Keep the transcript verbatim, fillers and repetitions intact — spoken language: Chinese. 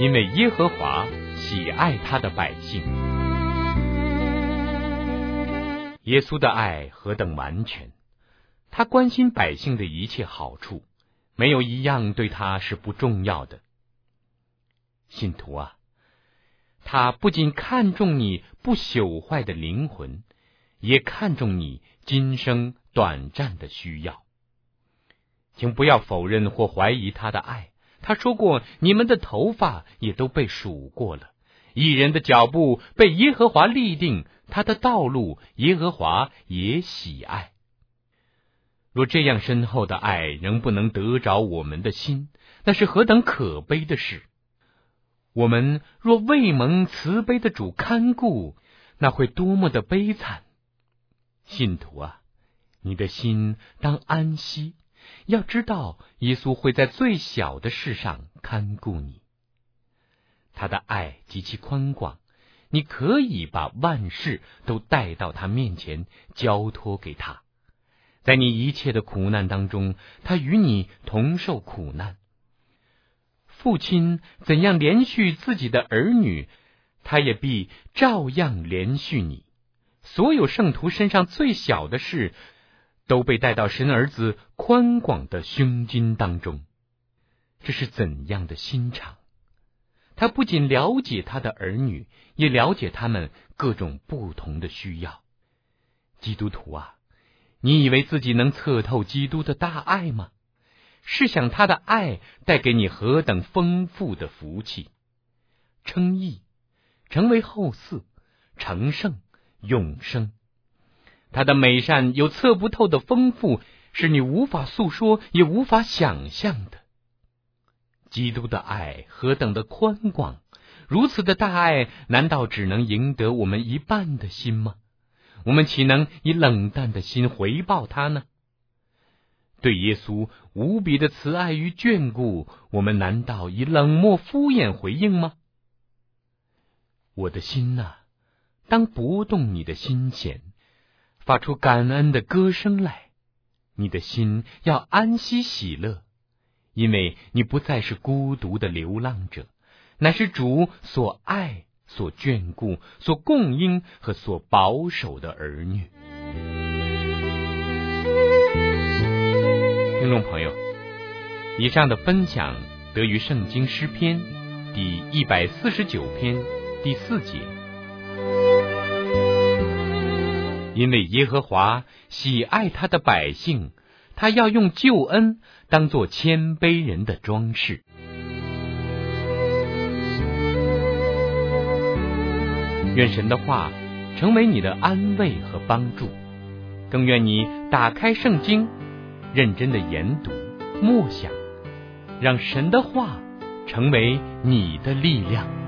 因为耶和华喜爱他的百姓。耶稣的爱何等完全，他关心百姓的一切好处，没有一样对他是不重要的。信徒啊，他不仅看重你不朽坏的灵魂，也看重你今生短暂的需要。请不要否认或怀疑他的爱。他说过，你们的头发也都被数过了，义人的脚步被耶和华立定，他的道路耶和华也喜爱。若这样深厚的爱仍不能得着我们的心，那是何等可悲的事。我们若未蒙慈悲的主看顾，那会多么的悲惨。信徒啊，你的心当安息，要知道耶稣会在最小的事上看顾你。他的爱极其宽广，你可以把万事都带到他面前，交托给他。在你一切的苦难当中，他与你同受苦难。父亲怎样连续自己的儿女，他也必照样连续你。所有圣徒身上最小的事，都被带到神儿子宽广的胸襟当中。这是怎样的心肠！他不仅了解他的儿女，也了解他们各种不同的需要。基督徒啊，你以为自己能测透基督的大爱吗？试想他的爱带给你何等丰富的福气！称义，成为后嗣，成圣，永生。他的美善有测不透的丰富，是你无法诉说也无法想象的。基督的爱何等的宽广，如此的大爱，难道只能赢得我们一半的心吗？我们岂能以冷淡的心回报他呢？对耶稣无比的慈爱与眷顾，我们难道以冷漠敷衍回应吗？我的心啊，当搏动你的心弦，发出感恩的歌声来。你的心要安息喜乐，因为你不再是孤独的流浪者，乃是主所爱、所眷顾、所供应和所保守的儿女。听众朋友，以上的分享得于圣经诗篇第一百四十九篇第四节。因为耶和华喜爱他的百姓，他要用救恩当作谦卑人的装饰。愿神的话成为你的安慰和帮助，更愿你打开圣经，认真的研读默想，让神的话成为你的力量。